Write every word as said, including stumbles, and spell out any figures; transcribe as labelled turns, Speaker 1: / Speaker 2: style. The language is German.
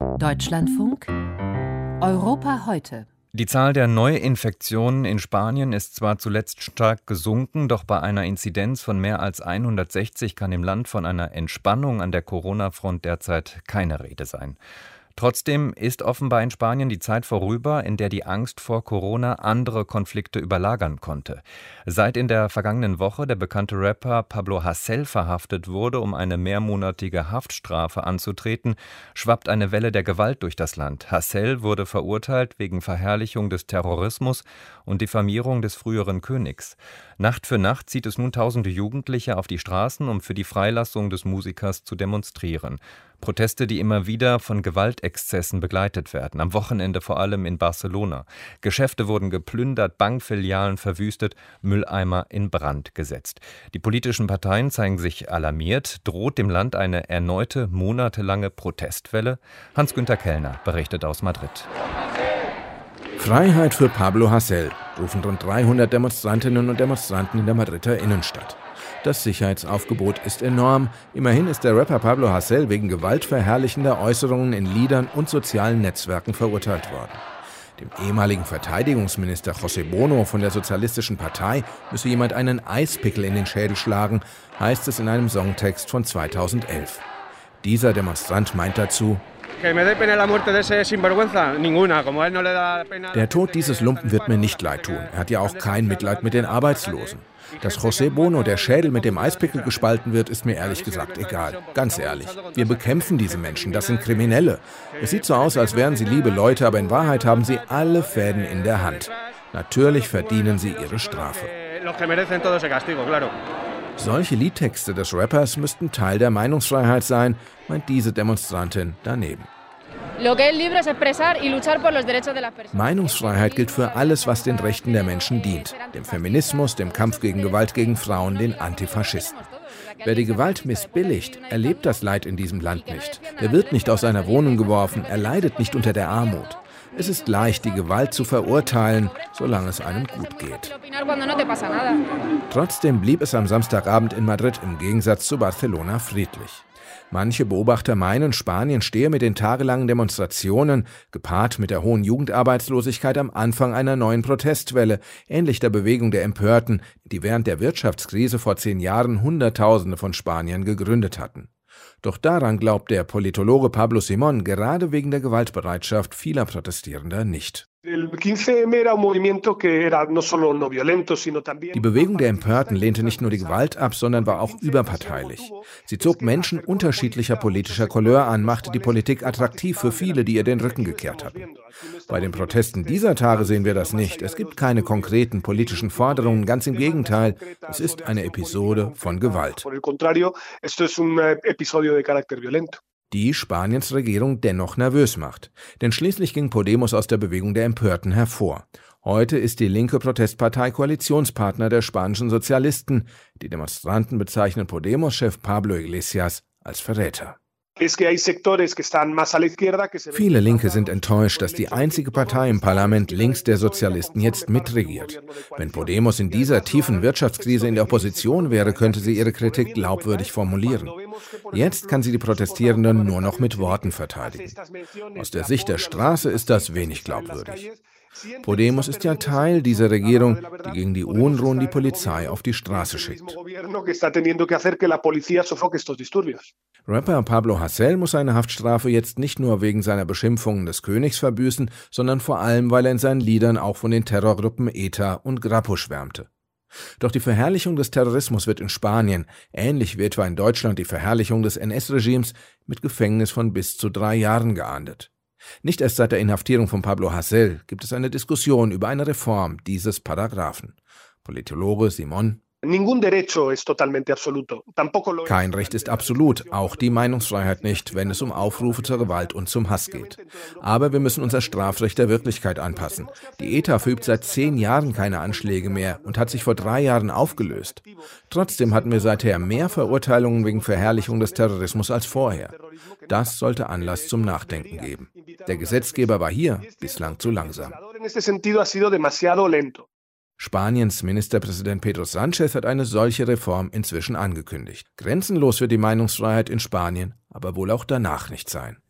Speaker 1: Deutschlandfunk Europa heute.
Speaker 2: Die Zahl der Neuinfektionen in Spanien ist zwar zuletzt stark gesunken, doch bei einer Inzidenz von mehr als hundertsechzig kann im Land von einer Entspannung an der Corona-Front derzeit keine Rede sein. Trotzdem ist offenbar in Spanien die Zeit vorüber, in der die Angst vor Corona andere Konflikte überlagern konnte. Seit in der vergangenen Woche der bekannte Rapper Pablo Hasél verhaftet wurde, um eine mehrmonatige Haftstrafe anzutreten, schwappt eine Welle der Gewalt durch das Land. Hasél wurde verurteilt wegen Verherrlichung des Terrorismus und Diffamierung des früheren Königs. Nacht für Nacht zieht es nun tausende Jugendliche auf die Straßen, um für die Freilassung des Musikers zu demonstrieren. Proteste, die immer wieder von Gewaltexzessen begleitet werden, am Wochenende vor allem in Barcelona. Geschäfte wurden geplündert, Bankfilialen verwüstet, Mülleimer in Brand gesetzt. Die politischen Parteien zeigen sich alarmiert. Droht dem Land eine erneute monatelange Protestwelle? Hans-Günter Kellner berichtet aus Madrid.
Speaker 3: Freiheit für Pablo Hasél, rufen rund dreihundert Demonstrantinnen und Demonstranten in der Madrider Innenstadt. Das Sicherheitsaufgebot ist enorm. Immerhin ist der Rapper Pablo Hasél wegen gewaltverherrlichender Äußerungen in Liedern und sozialen Netzwerken verurteilt worden. Dem ehemaligen Verteidigungsminister José Bono von der Sozialistischen Partei müsse jemand einen Eispickel in den Schädel schlagen, heißt es in einem Songtext von zweitausendelf. Dieser Demonstrant meint dazu: Der Tod dieses Lumpen wird mir nicht leid tun. Er hat ja auch kein Mitleid mit den Arbeitslosen. Dass José Bono der Schädel mit dem Eispickel gespalten wird, ist mir ehrlich gesagt egal. Ganz ehrlich, wir bekämpfen diese Menschen, das sind Kriminelle. Es sieht so aus, als wären sie liebe Leute, aber in Wahrheit haben sie alle Fäden in der Hand. Natürlich verdienen sie ihre Strafe. Solche Liedtexte des Rappers müssten Teil der Meinungsfreiheit sein, meint diese Demonstrantin daneben. Meinungsfreiheit gilt für alles, was den Rechten der Menschen dient. Dem Feminismus, dem Kampf gegen Gewalt gegen Frauen, den Antifaschisten. Wer die Gewalt missbilligt, erlebt das Leid in diesem Land nicht. Er wird nicht aus seiner Wohnung geworfen, er leidet nicht unter der Armut. Es ist leicht, die Gewalt zu verurteilen, solange es einem gut geht. Trotzdem blieb es am Samstagabend in Madrid im Gegensatz zu Barcelona friedlich. Manche Beobachter meinen, Spanien stehe mit den tagelangen Demonstrationen, gepaart mit der hohen Jugendarbeitslosigkeit, am Anfang einer neuen Protestwelle, ähnlich der Bewegung der Empörten, die während der Wirtschaftskrise vor zehn Jahren Hunderttausende von Spaniern gegründet hatten. Doch daran glaubt der Politologe Pablo Simón gerade wegen der Gewaltbereitschaft vieler Protestierender nicht. Die Bewegung der Empörten lehnte nicht nur die Gewalt ab, sondern war auch überparteilich. Sie zog Menschen unterschiedlicher politischer Couleur an, machte die Politik attraktiv für viele, die ihr den Rücken gekehrt hatten. Bei den Protesten dieser Tage sehen wir das nicht. Es gibt keine konkreten politischen Forderungen, ganz im Gegenteil. Es ist eine Episode von Gewalt, die Spaniens Regierung dennoch nervös macht. Denn schließlich ging Podemos aus der Bewegung der Empörten hervor. Heute ist die linke Protestpartei Koalitionspartner der spanischen Sozialisten. Die Demonstranten bezeichnen Podemos-Chef Pablo Iglesias als Verräter. Viele Linke sind enttäuscht, dass die einzige Partei im Parlament links der Sozialisten jetzt mitregiert. Wenn Podemos in dieser tiefen Wirtschaftskrise in der Opposition wäre, könnte sie ihre Kritik glaubwürdig formulieren. Jetzt kann sie die Protestierenden nur noch mit Worten verteidigen. Aus der Sicht der Straße ist das wenig glaubwürdig. Podemos ist ja Teil dieser Regierung, die gegen die Unruhen die Polizei auf die Straße schickt. Rapper Pablo Hasél muss seine Haftstrafe jetzt nicht nur wegen seiner Beschimpfungen des Königs verbüßen, sondern vor allem, weil er in seinen Liedern auch von den Terrorgruppen ETA und Grapo schwärmte. Doch die Verherrlichung des Terrorismus wird in Spanien, ähnlich wie etwa in Deutschland die Verherrlichung des N S-Regimes, mit Gefängnis von bis zu drei Jahren geahndet. Nicht erst seit der Inhaftierung von Pablo Hasél gibt es eine Diskussion über eine Reform dieses Paragraphen. Politologe Simón: Kein Recht ist absolut, auch die Meinungsfreiheit nicht, wenn es um Aufrufe zur Gewalt und zum Hass geht. Aber wir müssen unser Strafrecht der Wirklichkeit anpassen. Die ETA verübt seit zehn Jahren keine Anschläge mehr und hat sich vor drei Jahren aufgelöst. Trotzdem hatten wir seither mehr Verurteilungen wegen Verherrlichung des Terrorismus als vorher. Das sollte Anlass zum Nachdenken geben. Der Gesetzgeber war hier bislang zu langsam. Spaniens Ministerpräsident Pedro Sánchez hat eine solche Reform inzwischen angekündigt. Grenzenlos wird die Meinungsfreiheit in Spanien aber wohl auch danach nicht sein.